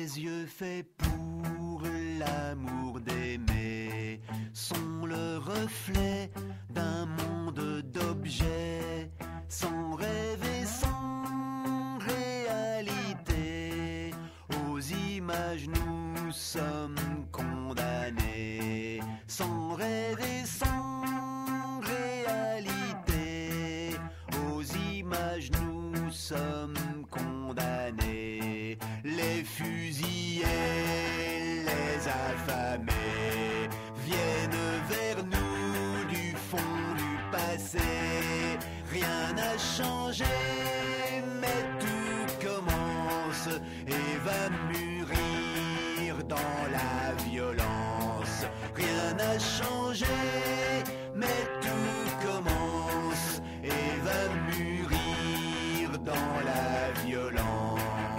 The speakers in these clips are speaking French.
yeux faits pour l'amour d'aimer sont le reflet d'un monde d'objets sans rêve et sans réalité. Aux images nous sommes condamnés, sans rêve et sans réalité. Aux images nous sommes condamnés. Les fusillés, les affamés viennent vers nous du fond du passé. Rien n'a changé, mais tout commence et va mûrir dans la violence. Rien n'a changé, mais tout commence et va mûrir dans la violence.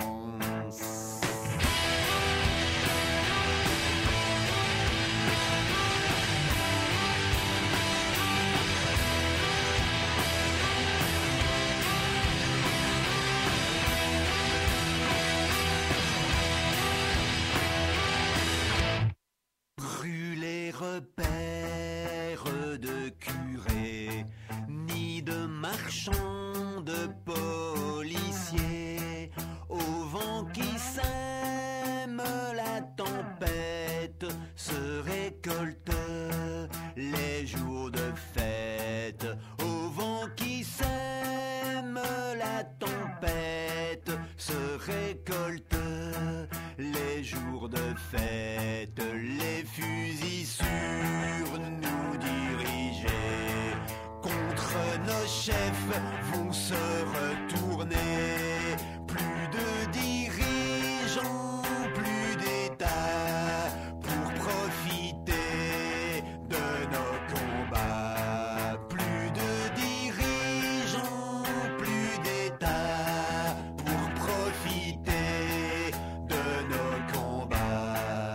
Brûler repères de curés, ni de marchands, de policiers, au vent qui sème la tempête, se récolte les jours de fête. Au vent qui sème la tempête, se récolte les jours de fête. Les fusils sur nous dirigés contre nos chefs vont se retourner. Plus de dirigeants, plus d'États pour profiter de nos combats. Plus de dirigeants, plus d'États pour profiter de nos combats.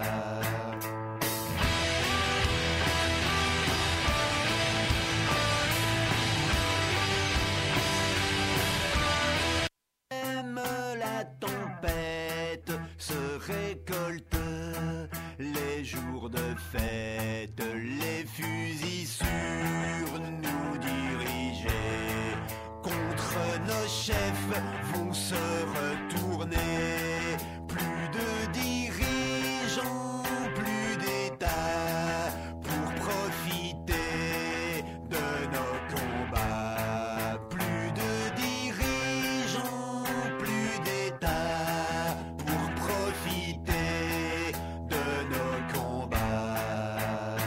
Même la tempête se récolte les jours de fête. Les fusils sur nous dirigés contre nos chefs vont se retourner. Plus de dirigeants, plus d'États pour profiter de nos combats. Plus de dirigeants, plus d'États pour profiter de nos combats.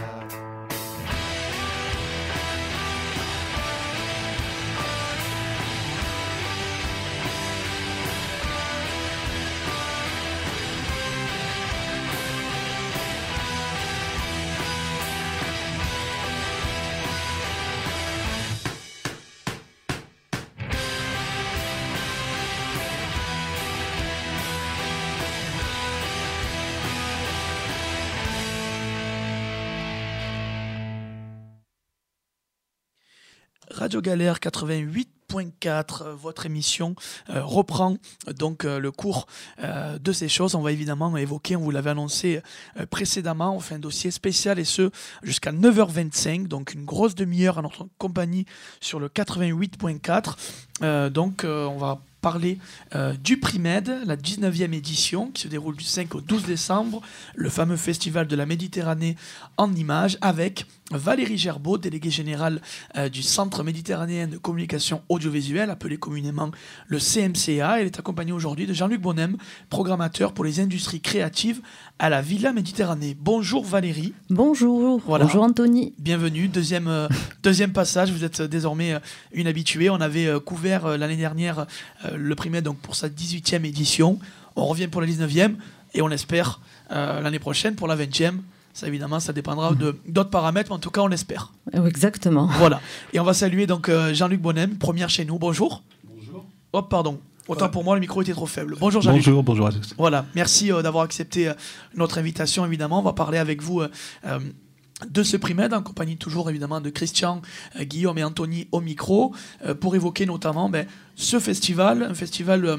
Radio Galère 88.4, votre émission reprend donc le cours de ces choses. On va évidemment évoquer, on vous l'avait annoncé précédemment, on fait un dossier spécial et ce jusqu'à 9h25, donc une grosse demi-heure à notre compagnie sur le 88.4. On va parler du Primed, la 19e édition qui se déroule du 5 au 12 décembre, le fameux festival de la Méditerranée en images avec Valérie Gerbeau, déléguée générale du Centre méditerranéen de communication audiovisuelle, appelé communément le CMCA. Elle est accompagnée aujourd'hui de Jean-Luc Bonnem, programmateur pour les industries créatives à la Villa Méditerranée. Bonjour Valérie. Bonjour, voilà. Bonjour Anthony. Bienvenue, deuxième passage, vous êtes désormais une habituée. On avait couvert l'année dernière le Primed donc pour sa 18e édition. On revient pour la 19e et on espère l'année prochaine pour la 20e. Ça, évidemment, ça dépendra d'autres paramètres, mais en tout cas, on l'espère. Exactement. Voilà. Et on va saluer donc Jean-Luc Bonnem, première chez nous. Bonjour. Bonjour. Oh, pardon. Autant pour moi, le micro était trop faible. Bonjour Jean-Luc. Bonjour à tous. Voilà. Merci d'avoir accepté notre invitation, évidemment. On va parler avec vous de ce Primed, en compagnie toujours, évidemment, de Christian, Guillaume et Anthony au micro, pour évoquer notamment ce festival, un festival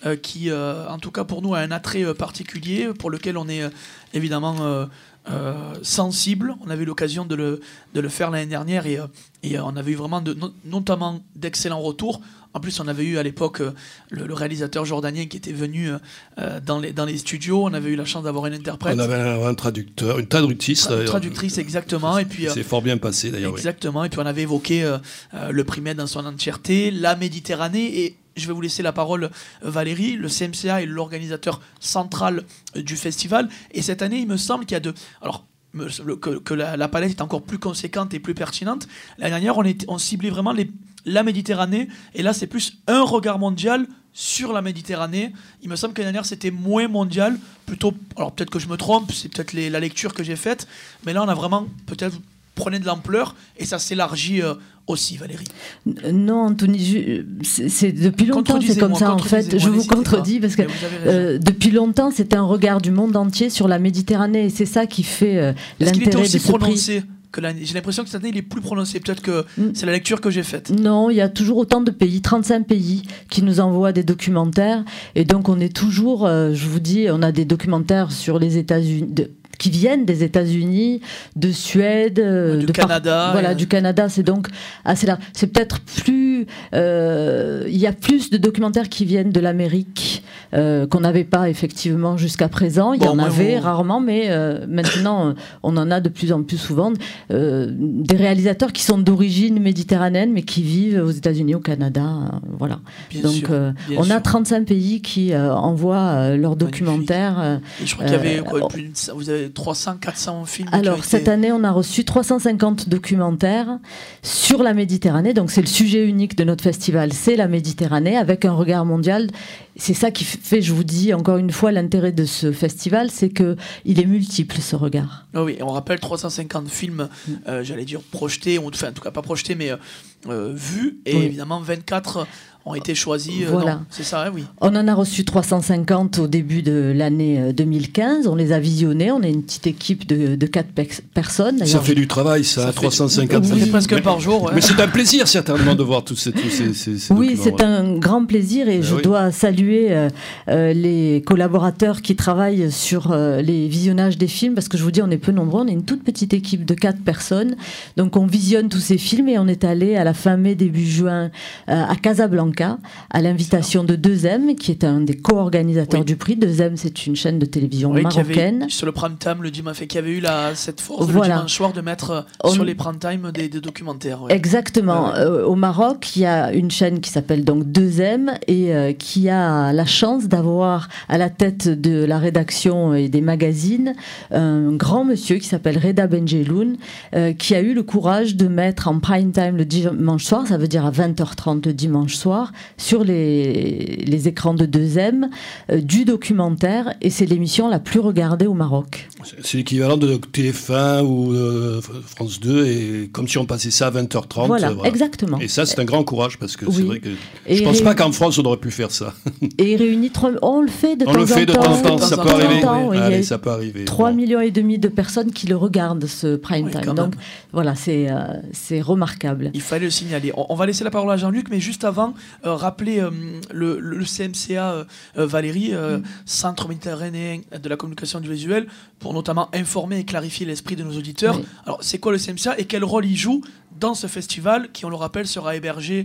qui, en tout cas pour nous, a un attrait particulier, pour lequel on est évidemment sensible. On avait eu l'occasion de le faire l'année dernière et on avait eu vraiment notamment d'excellents retours. En plus, on avait eu à l'époque le réalisateur jordanien qui était venu dans les studios. On avait eu la chance d'avoir une interprète. On avait un traducteur, une traductrice. Traductrice, exactement. Et puis, c'est fort bien passé d'ailleurs. Exactement. Oui. Et puis on avait évoqué le prix Med dans son entièreté, la Méditerranée. Et je vais vous laisser la parole, Valérie. Le CMCA est l'organisateur central du festival. Et cette année, il me semble qu'il y a Alors, que la palette est encore plus conséquente et plus pertinente. L'année dernière, on ciblait vraiment la Méditerranée, et là c'est plus un regard mondial sur la Méditerranée. Il me semble que l'année dernière c'était moins mondial, plutôt, alors peut-être que je me trompe, c'est peut-être la lecture que j'ai faite, mais là on a vraiment, peut-être, prenez de l'ampleur, et ça s'élargit aussi, Valérie. Non, Anthony, c'est depuis longtemps c'est comme ça en fait. Je vous contredis parce que depuis longtemps c'était un regard du monde entier sur la Méditerranée, et c'est ça qui fait l'intérêt de ce prix. J'ai l'impression que cette année il est plus prononcé, peut-être que c'est la lecture que j'ai faite. Non, il y a toujours autant de pays, 35 pays qui nous envoient des documentaires, et donc on est toujours, je vous dis, on a des documentaires sur les États-Unis, qui viennent des États-Unis, de Suède, du Canada. Voilà, du Canada, c'est donc assez large. C'est peut-être plus... il y a plus de documentaires qui viennent de l'Amérique qu'on n'avait pas effectivement jusqu'à présent. Il y en avait rarement, mais maintenant, on en a de plus en plus souvent. Des réalisateurs qui sont d'origine méditerranéenne, mais qui vivent aux États-Unis, au Canada. Voilà. Donc, on a 35 pays qui envoient leurs documentaires. Et je crois qu'il y avait vous avez 300, 400 films. Alors, cette année, on a reçu 350 documentaires sur la Méditerranée. Donc, c'est le sujet unique de notre festival, c'est la Méditerranée, avec un regard mondial. C'est ça qui fait, je vous dis encore une fois, l'intérêt de ce festival, c'est qu'il est multiple, ce regard. Oh oui, on rappelle 350 films, j'allais dire projetés, enfin en tout cas pas projetés, mais vus, et évidemment 24 ont été choisis. Voilà. Non, c'est ça, oui. On en a reçu 350 au début de l'année 2015. On les a visionnés. On est une petite équipe de 4 personnes. Ça fait du travail, ça 350. Ça fait presque par jour. Ouais. Mais c'est un plaisir, certainement, de voir tous ces oui, c'est un grand plaisir, et je dois saluer les collaborateurs qui travaillent sur les visionnages des films, parce que je vous dis, on est peu nombreux. On est une toute petite équipe de 4 personnes. Donc, on visionne tous ces films, et on est allé à la fin mai, début juin à Casablanca, à l'invitation de 2M, qui est un des co-organisateurs du prix. 2M, c'est une chaîne de télévision marocaine. Sur le prime time, le dimanche, qui avait eu cette force le dimanche soir de mettre sur les prime time des documentaires. Ouais. Exactement. Au Maroc, il y a une chaîne qui s'appelle donc 2M, et qui a la chance d'avoir à la tête de la rédaction et des magazines un grand monsieur qui s'appelle Reda Benjeloun, qui a eu le courage de mettre en prime time le dimanche soir, ça veut dire à 20h30 le dimanche soir, sur les écrans de 2M, du documentaire, et c'est l'émission la plus regardée au Maroc. C'est l'équivalent de TF1 ou France 2, et comme si on passait ça à 20h30. Voilà, exactement. Et ça, c'est un grand courage, parce que c'est vrai que je ne pense pas qu'en France, on aurait pu faire ça. Et il réunit on le fait de temps en temps, ça peut arriver. Allez, ça peut arriver. 3,5 millions de personnes qui le regardent, ce prime time. Donc voilà, c'est remarquable. Il fallait le signaler. On va laisser la parole à Jean-Luc, mais juste avant, rappeler le CMCA, Valérie, Centre méditerranéen de la communication audiovisuelle, pour notamment informer et clarifier l'esprit de nos auditeurs. Oui. Alors, c'est quoi le CMCA et quel rôle il joue dans ce festival qui, on le rappelle, sera hébergé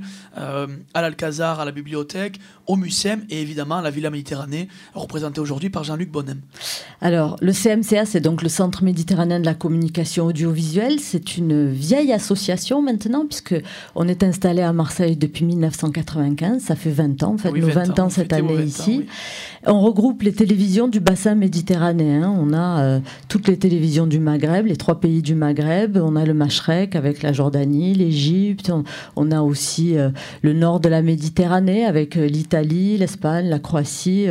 à l'Alcazar, à la bibliothèque, au MUSEM et évidemment à la Villa Méditerranée, représentée aujourd'hui par Jean-Luc Bonnem. Alors, le CMCA, c'est donc le Centre méditerranéen de la communication audiovisuelle. C'est une vieille association maintenant, puisqu'on est installé à Marseille depuis 1995. Ça fait 20 ans, en fait, nos 20 ans cette année ici. Oui. On regroupe les télévisions du bassin méditerranéen. On a toutes les télévisions du Maghreb, les 3 pays du Maghreb. On a le Machrek avec la Jordanie, l'Égypte. On a aussi le nord de la Méditerranée avec l'Italie, l'Espagne, la Croatie.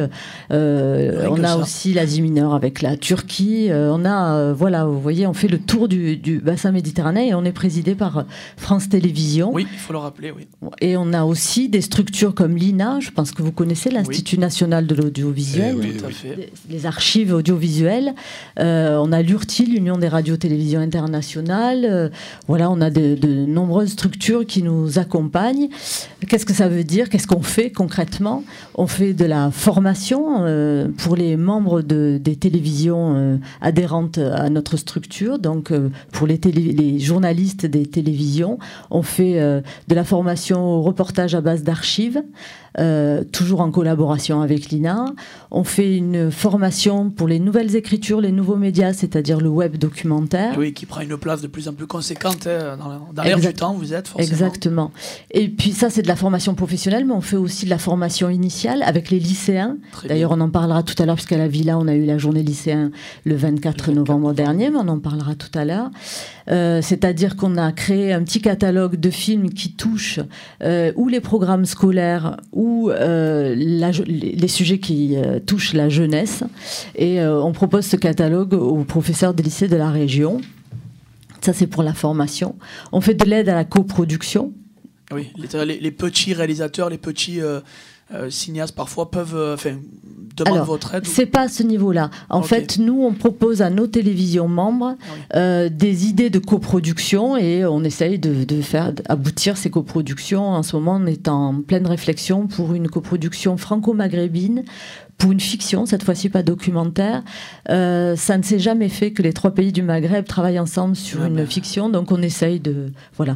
On a aussi l'Asie mineure avec la Turquie. Voilà, vous voyez, on fait le tour du bassin méditerranéen, et on est présidé par France Télévisions. Oui, il faut le rappeler, oui. Et on a aussi des structures comme l'INA, je pense que vous connaissez, l'Institut national de l'audiovisuel, les archives audiovisuelles. On a l'URTI, l'Union des radios-télévisions internationales. Voilà, on a de de nombreuses structures qui nous accompagnent. Qu'est-ce que ça veut dire? Qu'est-ce qu'on fait concrètement? On fait de la formation pour les membres des télévisions adhérentes à notre structure, donc pour les journalistes des télévisions. On fait de la formation au reportage à base d'archives, toujours en collaboration avec l'INA. On fait une formation pour les nouvelles écritures, les nouveaux médias, c'est-à-dire le web documentaire. Oui, qui prend une place de plus en plus conséquente dans l'air du temps, vous êtes forcément. Exactement. Et puis ça, c'est de la formation professionnelle, mais on fait aussi de la formation initiale avec les lycéens. D'ailleurs, on en parlera tout à l'heure, puisqu'à la Villa, on a eu la journée lycéen le 24 novembre dernier, mais on en parlera tout à l'heure. C'est-à-dire qu'on a créé un petit catalogue de films qui touchent ou les programmes scolaires ou les sujets qui touchent la jeunesse. Et on propose ce catalogue aux professeurs des lycées de la région. Ça, c'est pour la formation. On fait de l'aide à la coproduction. Oui, les petits réalisateurs, les petits cinéastes parfois peuvent demander votre aide. C'est pas à ce niveau-là. En fait, nous, on propose à nos télévisions membres des idées de coproduction et on essaye de faire aboutir ces coproductions. En ce moment, on est en pleine réflexion pour une coproduction franco-maghrébine, pour une fiction, cette fois-ci pas documentaire. Ça ne s'est jamais fait que les 3 pays du Maghreb travaillent ensemble sur une fiction, donc on essaye de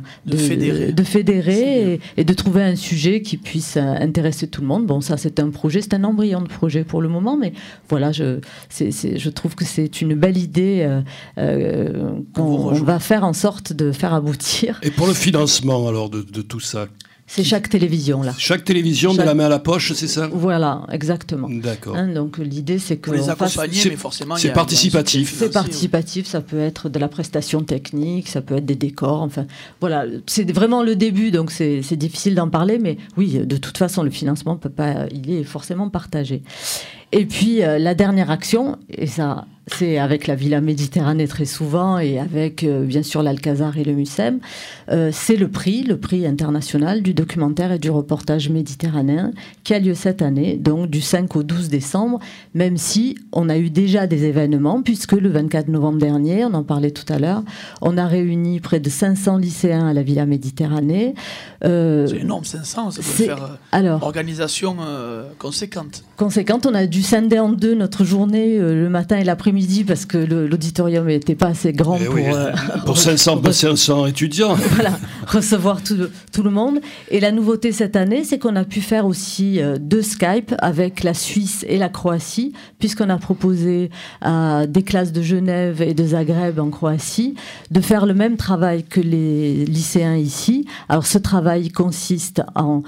fédérer et de trouver un sujet qui puisse intéresser tout le monde. Bon, ça c'est un projet, c'est un embryon de projet pour le moment, mais voilà, je trouve que c'est une belle idée qu'on va faire en sorte de faire aboutir. Et pour le financement alors de tout ça? C'est chaque télévision, là. Chaque télévision de la main à la poche, c'est ça? Voilà, exactement. D'accord. Donc l'idée, c'est que... Pour les accompagner, mais forcément... C'est participatif. C'est participatif, ça peut être de la prestation technique, ça peut être des décors, enfin... Voilà, c'est vraiment le début, donc c'est difficile d'en parler, mais oui, de toute façon, le financement peut pas... Il est forcément partagé. Et puis, la dernière action, et ça... C'est avec la Villa Méditerranée très souvent et avec bien sûr l'Alcazar et le Mucem. C'est le prix international du documentaire et du reportage méditerranéen qui a lieu cette année, donc du 5 au 12 décembre, même si on a eu déjà des événements, puisque le 24 novembre dernier, on en parlait tout à l'heure, on a réuni près de 500 lycéens à la Villa Méditerranée. C'est énorme, 500, ça peut faire organisation conséquente. On a dû scinder en deux notre journée le matin et l'après-midi parce que l'auditorium n'était pas assez grand pour 500 étudiants. Voilà, recevoir tout le monde. Et la nouveauté cette année, c'est qu'on a pu faire aussi 2 Skype avec la Suisse et la Croatie, puisqu'on a proposé à des classes de Genève et de Zagreb en Croatie de faire le même travail que les lycéens ici. Alors ce travail consiste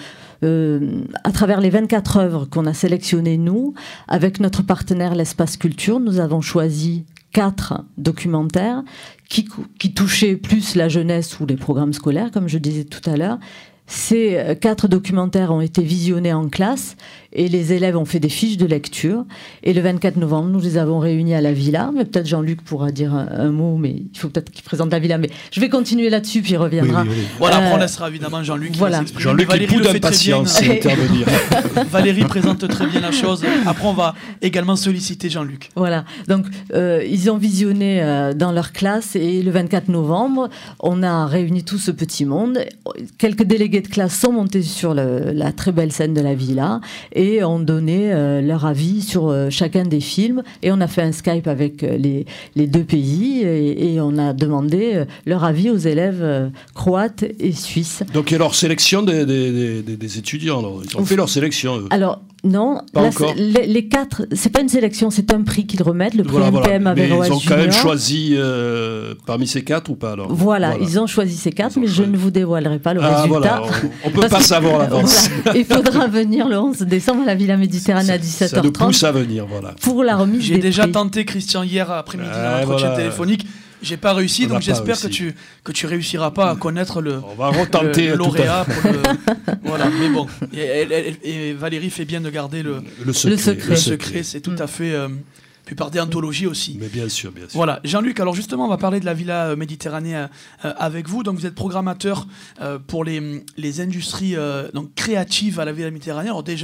à travers les 24 œuvres qu'on a sélectionnées, nous, avec notre partenaire l'Espace Culture, nous avons choisi 4 documentaires qui touchaient plus la jeunesse ou les programmes scolaires, comme je disais tout à l'heure. Ces 4 documentaires ont été visionnés en classe et les élèves ont fait des fiches de lecture. Et le 24 novembre, nous les avons réunis à la Villa. Mais peut-être Jean-Luc pourra dire un mot, mais il faut peut-être qu'il présente la Villa. Mais je vais continuer là-dessus, puis il reviendra. Oui. Voilà, après on laissera évidemment Jean-Luc. Voilà. Jean-Luc est plus d'impatience d'intervenir. Valérie présente très bien la chose. Après, on va également solliciter Jean-Luc. Voilà. Donc, ils ont visionné dans leur classe et le 24 novembre, on a réuni tout ce petit monde. Quelques délégués de classe sont montés sur la très belle scène de la Villa et ont donné leur avis sur chacun des films. Et on a fait un Skype avec les 2 pays et on a demandé leur avis aux élèves croates et suisses. Donc, il y a leur sélection des étudiants. Alors. Ils ont fait leur sélection, eux. Alors, non, pas encore. Les 4, c'est pas une sélection, c'est un prix qu'ils remettent, le prix NPM Averroès Junior. Ils ont quand même choisi parmi ces 4 ou pas alors? Voilà, ils ont choisi ces 4, mais je ne vous dévoilerai pas le résultat. Voilà, on ne peut pas savoir l'avance. Voilà, il faudra venir le 11 décembre à la Villa Méditerranée à 17h30. Ça nous pousse à venir, voilà. Pour la remise des prix. J'ai déjà tenté, Christian, hier après-midi dans l'entretien téléphonique. J'ai pas réussi, donc j'espère que tu réussiras pas à connaître le lauréat. Voilà, mais bon. Et Valérie fait bien de garder le secret. C'est tout à fait. Puis par déontologie aussi. Mais bien sûr. Voilà, Jean-Luc, alors justement, on va parler de la Villa Méditerranée avec vous. Donc vous êtes programmateur pour les industries donc créatives à la Villa Méditerranée. Alors déjà,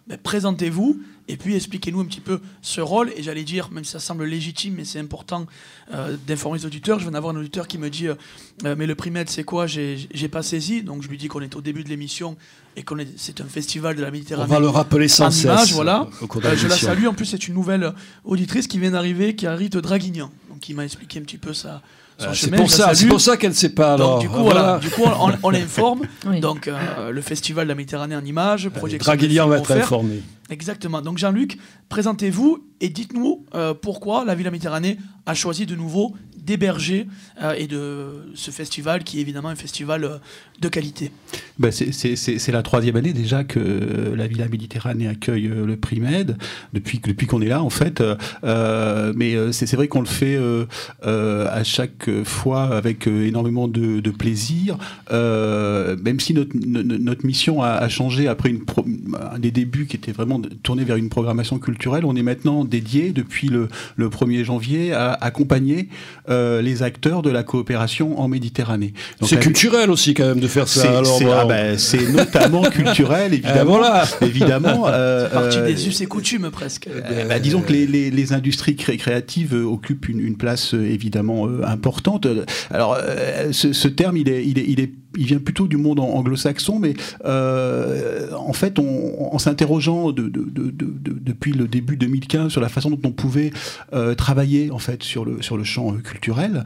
présentez-vous et puis expliquez-nous un petit peu ce rôle. Et j'allais dire, même si ça semble légitime, mais c'est important d'informer les auditeurs. Je viens d'avoir un auditeur qui me dit mais le prix Med, c'est quoi? J'ai pas saisi. Donc je lui dis qu'on est au début de l'émission et c'est un festival de la Méditerranée. On va le rappeler sans cesse. Image, voilà. Je la salue. En plus, c'est une nouvelle auditrice qui vient d'arriver, qui arrive de Draguignan. Donc il m'a expliqué un petit peu ça. C'est pour ça qu'elle ne sait pas. Alors. Donc, du coup, on l'informe. Oui. Donc, le festival de la Méditerranée en images, projection. Draguignan va être informé. Exactement. Donc, Jean-Luc, présentez-vous et dites-nous pourquoi la ville de la Méditerranée a choisi de nouveau d'héberger et de ce festival qui est évidemment un festival de qualité. C'est la 3e année déjà que la Villa Méditerranée accueille le prix Med, depuis qu'on est là en fait. Mais c'est vrai qu'on le fait à chaque fois avec énormément de plaisir, même si notre mission a changé après un des débuts qui était vraiment tourné vers une programmation culturelle. On est maintenant dédié depuis le 1er janvier à accompagner les acteurs de la coopération en Méditerranée. Donc, c'est culturel aussi quand même de faire ça. C'est notamment culturel, évidemment. Évidemment. C'est partie des us et coutumes presque. Disons que les industries créatives occupent une place évidemment importante. Alors, ce terme, il vient plutôt du monde anglo-saxon, mais en fait, en s'interrogeant depuis le début 2015 sur la façon dont on pouvait travailler en fait sur le champ culturel,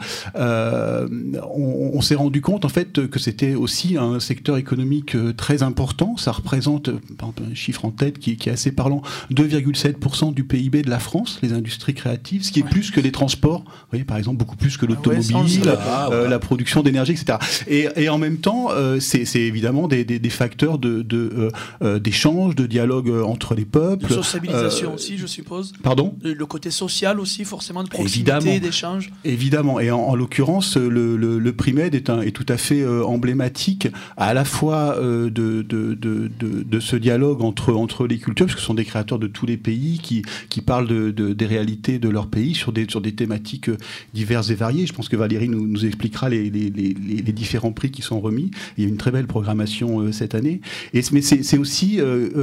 on s'est rendu compte en fait que c'était aussi un secteur économique très important. Ça représente, par exemple, un chiffre en tête qui est assez parlant, 2,7% du PIB de la France, les industries créatives, ce qui est plus que les transports. Vous voyez, par exemple, beaucoup plus que l'automobile, la production d'énergie, etc. Et en même temps, c'est évidemment des facteurs d'échange, de dialogue entre les peuples. De sociabilisation aussi, je suppose. Pardon ? Le côté social aussi, forcément, de proximité, d'échange. Évidemment. Et en l'occurrence, le prix Med est tout à fait emblématique à la fois de ce dialogue entre les cultures, parce que ce sont des créateurs de tous les pays qui parlent des réalités de leur pays sur des thématiques diverses et variées. Je pense que Valérie nous expliquera les différents prix qui sont remis. Il y a une très belle programmation cette année. Mais c'est aussi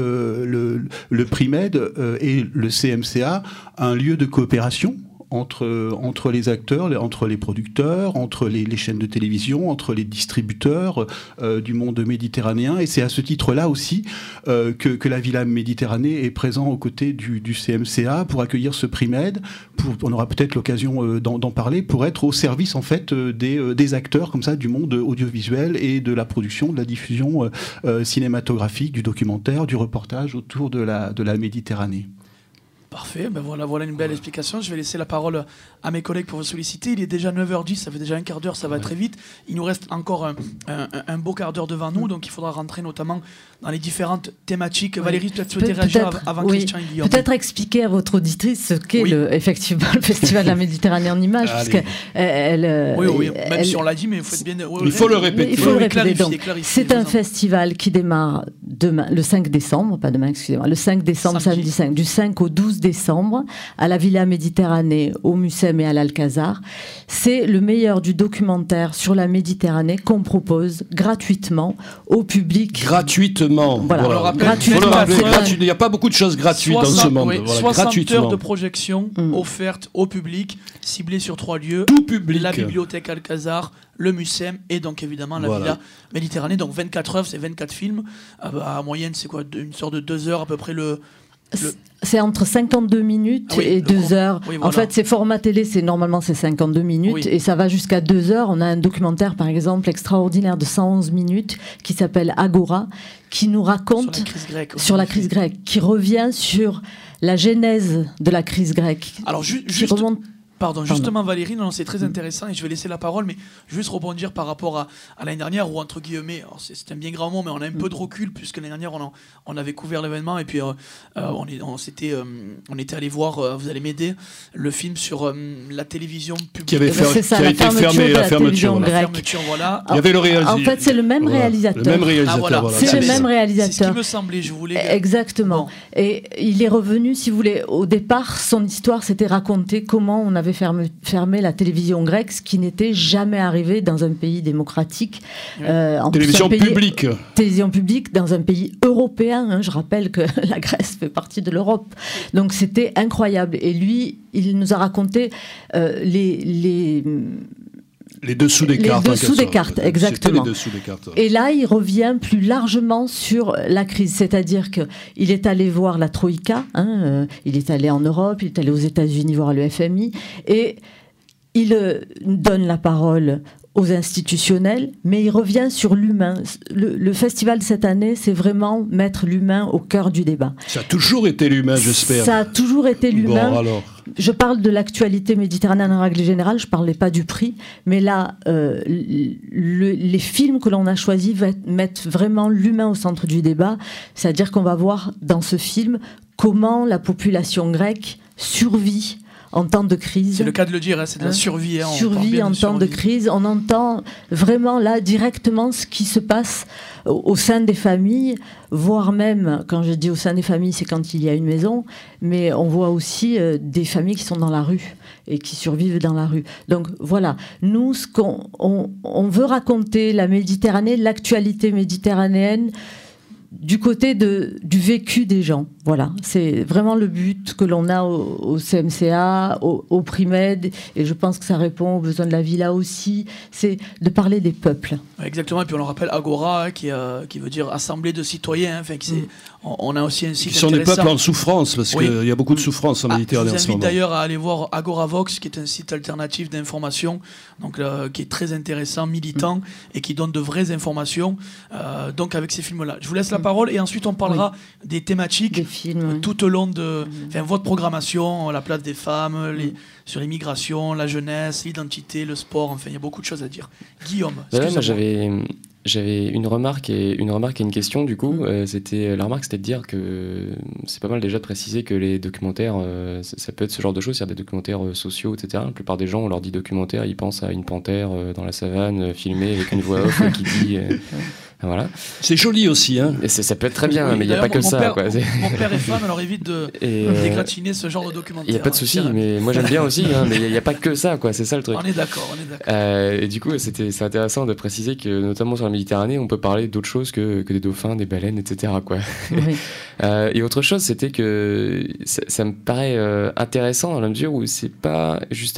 le prix Med et le CMCA un lieu de coopération entre les acteurs, entre les producteurs, entre les chaînes de télévision, entre les distributeurs du monde méditerranéen. Et c'est à ce titre-là aussi que la Villa Méditerranée est présente aux côtés du CMCA pour accueillir ce prix Med. On aura peut-être l'occasion d'en parler, pour être au service en fait des acteurs comme ça du monde audiovisuel et de la production, de la diffusion cinématographique, du documentaire, du reportage autour de la Méditerranée. Parfait, voilà une belle explication. Je vais laisser la parole à mes collègues pour vous solliciter. Il est déjà 9h10, ça fait déjà un quart d'heure, ça va très vite. Il nous reste encore un beau quart d'heure devant nous, donc il faudra rentrer notamment dans les différentes thématiques. Valérie, peut-être souhaiter réagir avant Christian et Guillaume. Peut-être expliquer à votre auditrice ce qu'est effectivement le Festival de la Méditerranée en images, parce que même si on l'a dit, mais il faut être bien... il faut le répéter. Il faut le clarifier. C'est un festival qui démarre demain, le 5 décembre, pas demain, excusez-moi, le 5 décembre, samedi 5, du 5 au 12 décembre, à la Villa Méditerranée, au Mucem et à l'Alcazar. C'est le meilleur du documentaire sur la Méditerranée qu'on propose gratuitement au public. Gratuitement. Voilà. Gratuitement. Il n'y a pas beaucoup de choses gratuites dans ce monde. 60 heures de projection offertes au public, ciblées sur 3 lieux. Tout public. La bibliothèque Alcazar, le Mucem et donc évidemment la Villa Méditerranée. Donc 24 heures, c'est 24 films. À moyenne, c'est quoi, une sorte de 2 heures à peu près C'est entre 52 minutes et 2 heures. Oui, voilà. En fait, c'est format télé, normalement c'est 52 minutes et ça va jusqu'à 2 heures. On a un documentaire, par exemple, extraordinaire de 111 minutes qui s'appelle Agora, qui nous raconte sur la crise grecque, qui revient sur la genèse de la crise grecque. Alors, justement Valérie, c'est très intéressant et je vais laisser la parole, mais je vais juste rebondir par rapport à l'année dernière où, entre guillemets, c'est un bien grand mot, mais on a un peu de recul puisque l'année dernière on avait couvert l'événement et puis on était allé voir, vous allez m'aider, le film sur la télévision publique qui a été fermé, la fermeture. Voilà. Il y avait le réalisateur. En fait, c'est le même réalisateur. C'est le même réalisateur. C'est ce qui me semblait, je voulais... Exactement. Bon. Et il est revenu, si vous voulez, au départ, son histoire, c'était raconter comment on avait avait fermé la télévision grecque, ce qui n'était jamais arrivé dans un pays démocratique. Télévision publique. Télévision publique dans un pays européen. Hein, je rappelle que la Grèce fait partie de l'Europe. Donc c'était incroyable. Et lui, il nous a raconté les dessous des cartes. Les dessous des cartes, exactement. Les dessous des cartes. Et là, il revient plus largement sur la crise. C'est-à-dire qu'il est allé voir la Troïka, il est allé en Europe, il est allé aux États-Unis voir le FMI, et il donne la parole aux institutionnels, mais il revient sur l'humain. Le festival cette année, c'est vraiment mettre l'humain au cœur du débat. Ça a toujours été l'humain, j'espère. Ça a toujours été l'humain. Bon, alors. Je parle de l'actualité méditerranéenne en règle générale, je ne parlais pas du prix, mais là, les films que l'on a choisis mettent vraiment l'humain au centre du débat, c'est-à-dire qu'on va voir dans ce film comment la population grecque survit en temps de crise. C'est le cas de le dire, c'est de la survie. Survie en temps de crise. On entend vraiment là directement ce qui se passe au sein des familles, voire même, quand je dis au sein des familles, c'est quand il y a une maison, mais on voit aussi des familles qui sont dans la rue et qui survivent dans la rue. Donc voilà, nous, ce on veut raconter la Méditerranée, l'actualité méditerranéenne, du côté du vécu des gens. Voilà, c'est vraiment le but que l'on a au CMCA, au Primed, et je pense que ça répond aux besoins de la vie là aussi, c'est de parler des peuples. Exactement, et puis on le rappelle, Agora, qui veut dire Assemblée de citoyens, enfin, on a aussi un site qui sont des peuples en souffrance, parce qu'il y a beaucoup de souffrance en Méditerranée en ce moment. Je vous invite d'ailleurs à aller voir Agoravox, qui est un site alternatif d'information, donc, qui est très intéressant, militant, et qui donne de vraies informations, donc avec ces films-là. Je vous laisse la parole, et ensuite on parlera des thématiques tout au long de votre programmation, la place des femmes, sur l'immigration, la jeunesse, l'identité, le sport, enfin il y a beaucoup de choses à dire. Guillaume, moi j'avais une remarque et une question du coup. La remarque c'était de dire que c'est pas mal déjà de préciser que les documentaires, ça peut être ce genre de choses, c'est-à-dire des documentaires sociaux, etc. La plupart des gens, on leur dit documentaire, ils pensent à une panthère dans la savane, filmée avec une voix off qui dit... Voilà. C'est joli aussi, hein. Et ça peut être très bien, mais il n'y a pas que ça. Mon père est fan, alors évite de dégratiner ce genre de documentaire. Il n'y a pas de souci, mais moi j'aime bien aussi, mais il n'y a pas que ça, quoi. C'est ça le truc. On est d'accord. Et du coup, c'est intéressant de préciser que, notamment sur la Méditerranée, on peut parler d'autres choses que des dauphins, des baleines, etc., quoi. Oui. Et autre chose, c'était que ça me paraît intéressant dans la mesure où c'est pas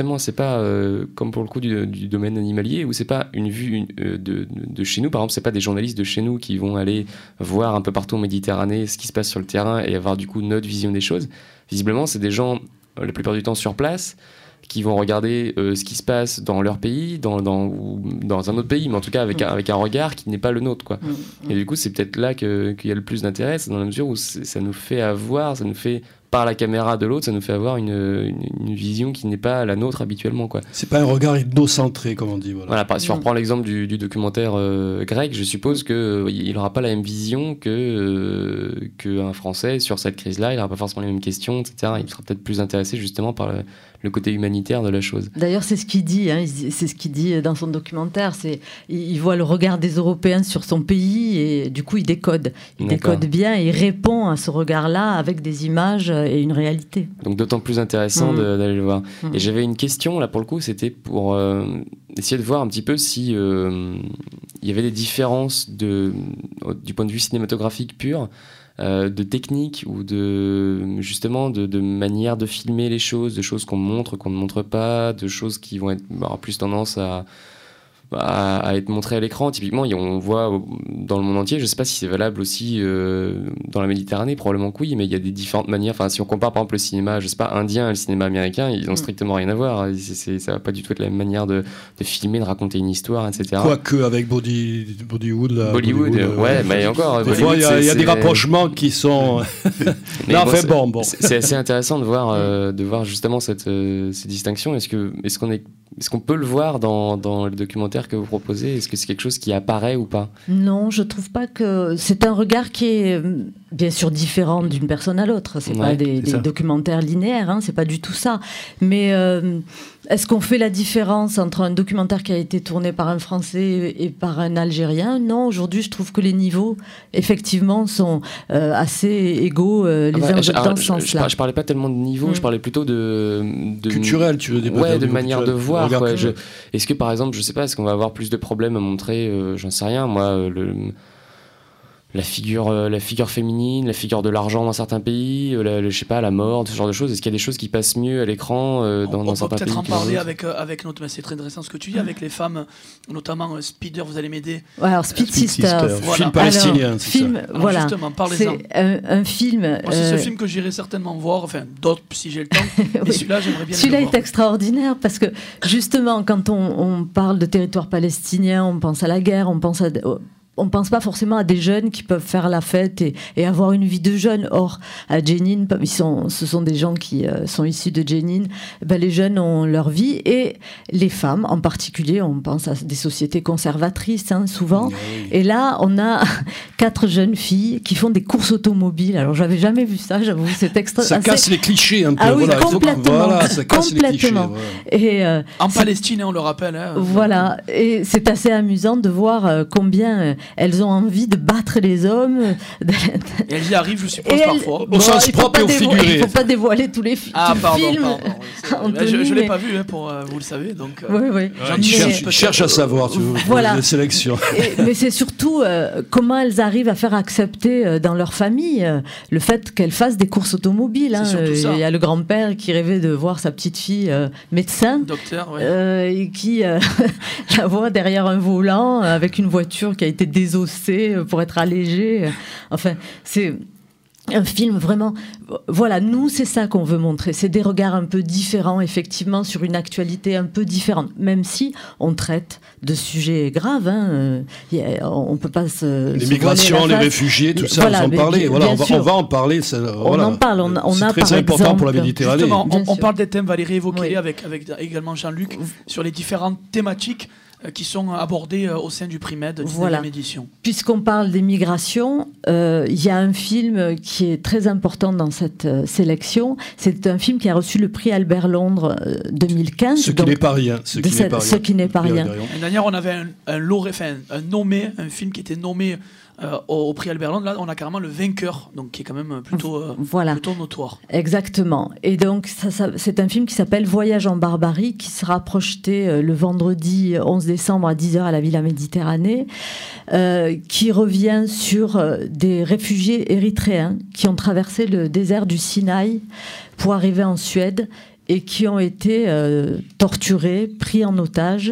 comme pour le coup du domaine animalier, où c'est pas une vue de chez nous. Par exemple, c'est pas des journalistes de chez nous qui vont aller voir un peu partout en Méditerranée ce qui se passe sur le terrain et avoir du coup notre vision des choses. Visiblement, c'est des gens, la plupart du temps sur place, qui vont regarder ce qui se passe dans leur pays, ou dans un autre pays, mais en tout cas avec un regard qui n'est pas le nôtre, quoi. Et du coup, c'est peut-être là qu'il y a le plus d'intérêt, c'est dans la mesure où ça nous fait par la caméra de l'autre, ça nous fait avoir une vision qui n'est pas la nôtre habituellement, quoi. C'est pas un regard ethnocentré, comme on dit. Voilà, si on reprend l'exemple du documentaire grec, je suppose qu'il n'aura pas la même vision qu'un Français sur cette crise-là, il n'aura pas forcément les mêmes questions, etc. Il sera peut-être plus intéressé justement par le côté humanitaire de la chose. D'ailleurs, c'est ce qu'il dit, c'est ce qu'il dit dans son documentaire. Il voit le regard des Européens sur son pays et du coup, il décode. Il décode bien et il répond à ce regard-là avec des images et une réalité. Donc d'autant plus intéressant d'aller le voir. Et j'avais une question, là, pour le coup, c'était pour essayer de voir un petit peu si il y avait des différences du point de vue cinématographique pur, de technique ou de manière de filmer les choses, de choses qu'on montre, qu'on ne montre pas, de choses qui vont avoir plus tendance à être montrées à l'écran. Typiquement, on voit dans le monde entier, je ne sais pas si c'est valable aussi dans la Méditerranée, probablement que oui, mais il y a des différentes manières. Enfin, si on compare par exemple le cinéma, je sais pas, indien et le cinéma américain, ils n'ont strictement rien à voir. Ça va pas du tout être la même manière de filmer, de raconter une histoire, etc. Quoique avec Bollywood, ouais, mais encore. Des fois, il y a des rapprochements qui sont. Bon. C'est assez intéressant de voir justement ces distinctions. Est-ce qu'on peut le voir dans le documentaire que vous proposez? Est-ce que c'est quelque chose qui apparaît ou pas? Non, je trouve pas que... C'est un regard qui est bien sûr différents d'une personne à l'autre. C'est pas des documentaires linéaires, hein, c'est pas du tout ça. Mais est-ce qu'on fait la différence entre un documentaire qui a été tourné par un Français et par un Algérien ? Non, aujourd'hui, je trouve que les niveaux, effectivement, sont assez égaux dans ce sens-là. Je parlais pas tellement de niveau, je parlais plutôt de culturel, tu veux dire. Ouais, de manière de voir. Quoi. Est-ce que, par exemple, je sais pas, est-ce qu'on va avoir plus de problèmes à montrer, j'en sais rien, moi, la figure féminine, la figure de l'argent dans certains pays, je sais pas, la mort, ce genre de choses. Est-ce qu'il y a des choses qui passent mieux à l'écran dans certains pays ? On peut peut-être en parler avec notre... C'est très intéressant ce que tu dis, avec les femmes, notamment Speeder, vous allez m'aider. Ouais, alors Speed Sisters. Voilà. Film palestinien, alors, film, alors, voilà. Justement, parlez-en. C'est un film... Moi, c'est ce film que j'irai certainement voir, enfin d'autres si j'ai le temps, mais celui-là, j'aimerais bien celui-là le voir. est extraordinaire parce que, justement, quand on parle de territoire palestinien, on pense à la guerre, on pense pas forcément à des jeunes qui peuvent faire la fête et avoir une vie de jeunes. Or, à Jenin, ce sont des gens qui sont issus de Jenin. Les jeunes ont leur vie et les femmes, en particulier, on pense à des sociétés conservatrices, hein, souvent. Oui. Et là, on a 4 jeunes filles qui font des courses automobiles. Alors, j'avais jamais vu ça, j'avoue. C'est ça casse les clichés un peu. Ah oui, complètement. Ça casse les clichés. Voilà. Et, en Palestine, on le rappelle. Hein, voilà. Et c'est assez amusant de voir combien elles ont envie de battre les hommes. Et elles y arrivent, je suppose, parfois. Au sens propre et au figuré. Il ne faut pas dévoiler tous les films. Pardon. Je ne l'ai pas vu, vous le savez. Donc, oui. Cherche à savoir, tu vois, voilà. Les sélections. Mais c'est surtout comment elles arrivent à faire accepter dans leur famille le fait qu'elles fassent des courses automobiles. Hein. Il y a le grand-père qui rêvait de voir sa petite fille médecin. Docteur, et qui la voit derrière un volant avec une voiture qui a été désossée pour être allégé. Enfin, c'est un film vraiment... Voilà, nous, c'est ça qu'on veut montrer. C'est des regards un peu différents, effectivement, sur une actualité un peu différente. Même si on traite de sujets graves. Hein. On ne peut pas se... Les migrations, les réfugiés, tout ça, voilà, on va en parler. Voilà, on va en parler. On en parle. On a, très par important exemple, pour la Méditerranée. Justement, on parle des thèmes, Valérie évoquait avec également Jean-Luc, sur les différentes thématiques qui sont abordés au sein du Primed 19e édition. Puisqu'on parle des migrations, il y a un film qui est très important dans cette sélection. C'est un film qui a reçu le prix Albert Londres 2015. Ce qui n'est pas rien. Ce qui n'est pas rien. L'année dernière, on avait un film qui était nommé au prix Albert Londres. Là, on a carrément le vainqueur, donc qui est quand même plutôt notoire. Exactement. Et donc, c'est un film qui s'appelle Voyage en Barbarie, qui sera projeté le vendredi 11 décembre à 10h à la Villa Méditerranée, qui revient sur des réfugiés érythréens qui ont traversé le désert du Sinaï pour arriver en Suède et qui ont été torturés, pris en otage,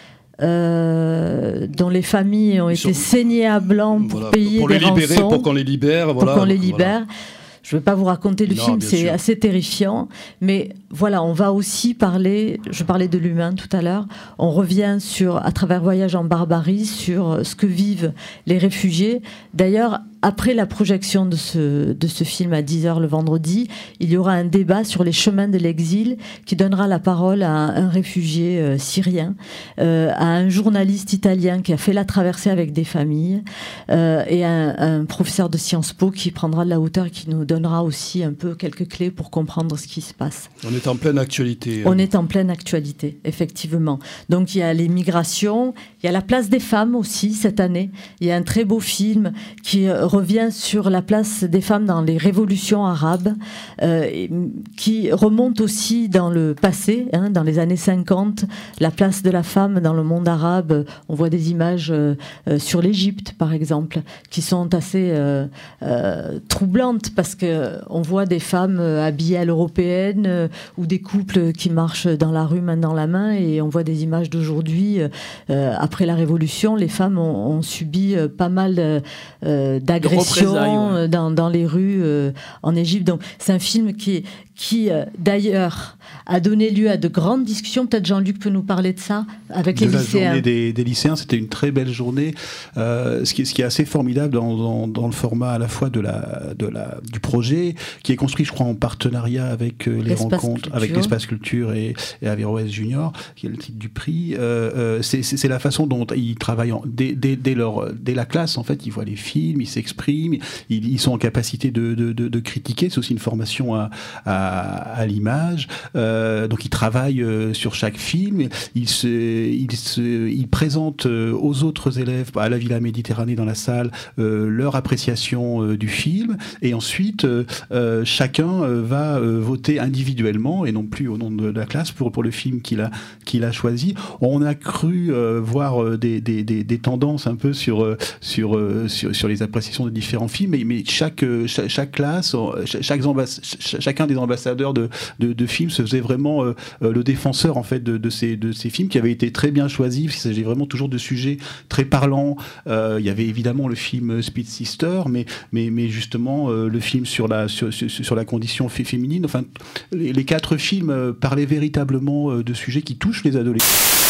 dont les familles ont été saignées à blanc pour payer des rançons. Pour qu'on les libère. Je ne vais pas vous raconter le film, c'est assez terrifiant. Mais voilà, on va aussi parler, je parlais de l'humain tout à l'heure, on revient à travers Voyage en Barbarie, sur ce que vivent les réfugiés. D'ailleurs, après la projection de ce film à 10h le vendredi, il y aura un débat sur les chemins de l'exil qui donnera la parole à un réfugié syrien, à un journaliste italien qui a fait la traversée avec des familles et un professeur de Sciences Po qui prendra de la hauteur et qui nous donnera aussi un peu quelques clés pour comprendre ce qui se passe. On est en pleine actualité. On est en pleine actualité, effectivement. Donc il y a les migrations, il y a la place des femmes aussi cette année. Il y a un très beau film qui revient sur la place des femmes dans les révolutions arabes, qui remonte aussi dans le passé, dans les années 50, la place de la femme dans le monde arabe. On voit des images sur l'Égypte, par exemple, qui sont assez troublantes parce qu'on voit des femmes habillées à l'européenne ou des couples qui marchent dans la rue main dans la main, et on voit des images d'aujourd'hui. Après la Révolution, les femmes ont subi pas mal d'agressions dans les rues en Égypte. Donc c'est un film qui d'ailleurs a donné lieu à de grandes discussions. Peut-être Jean-Luc peut nous parler de ça avec les lycéens. La journée des lycéens, c'était une très belle journée. Ce qui est assez formidable dans le format à la fois du projet, qui est construit, je crois, en partenariat avec les rencontres, avec l'Espace Culture et Averroès Junior, qui est le titre du prix. C'est la façon dont ils travaillent dès la classe. En fait, ils voient les films, ils s'écrivent s'expriment, ils sont en capacité de critiquer. C'est aussi une formation à l'image. Donc ils travaillent sur chaque film. Ils présentent aux autres élèves à la Villa Méditerranée dans la salle leur appréciation du film, et ensuite chacun va voter individuellement et non plus au nom de la classe pour le film qu'il a choisi. On a cru voir des tendances un peu sur les appréciations de différents films, mais chaque classe, chacun des ambassadeurs de films se faisait vraiment le défenseur en fait de ces films qui avaient été très bien choisis. Il s'agit vraiment toujours de sujets très parlants. Il y avait évidemment le film Speed Sister, mais justement le film sur la condition féminine. Enfin, les 4 films parlaient véritablement de sujets qui touchent les adolescents.